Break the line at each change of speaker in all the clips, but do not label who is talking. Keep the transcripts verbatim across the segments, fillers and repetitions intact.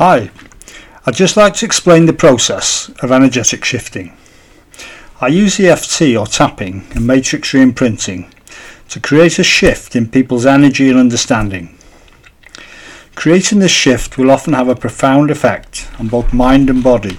Hi, I'd just like to explain the process of energetic shifting. I use E F T or tapping and matrix re-imprinting to create a shift in people's energy and understanding. Creating this shift will often have a profound effect on both mind and body.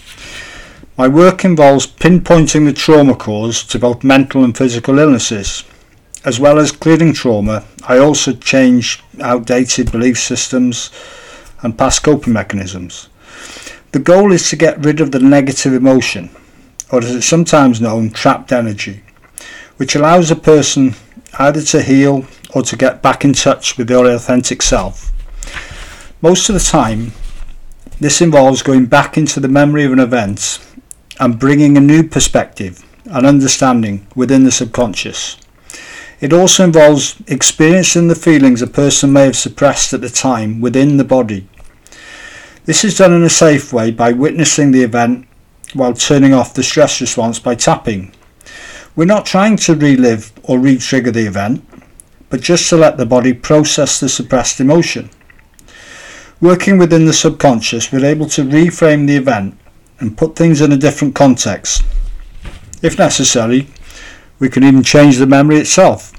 My work involves pinpointing the trauma cause to both mental and physical illnesses. As well as clearing trauma, I also change outdated belief systems and past coping mechanisms. The goal is to get rid of the negative emotion, or as it's sometimes known, trapped energy, which allows a person either to heal or to get back in touch with their authentic self. Most of the time, this involves going back into the memory of an event and bringing a new perspective and understanding within the subconscious. It also involves experiencing the feelings a person may have suppressed at the time within the body. This is done in a safe way by witnessing the event while turning off the stress response by tapping. We're not trying to relive or re-trigger the event, but just to let the body process the suppressed emotion. Working within the subconscious, we're able to reframe the event and put things in a different context. If necessary, we can even change the memory itself.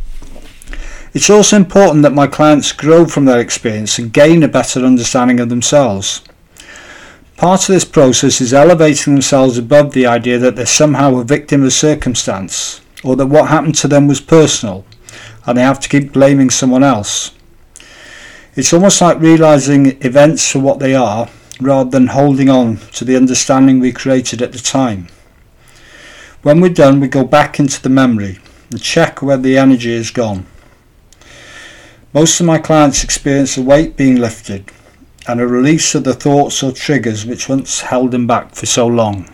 It's also important that my clients grow from their experience and gain a better understanding of themselves. Part of this process is elevating themselves above the idea that they're somehow a victim of circumstance, or that what happened to them was personal and they have to keep blaming someone else. It's almost like realising events for what they are rather than holding on to the understanding we created at the time. When we're done, we go back into the memory and check where the energy has gone. Most of my clients experience a weight being lifted and a release of the thoughts or triggers which once held them back for so long.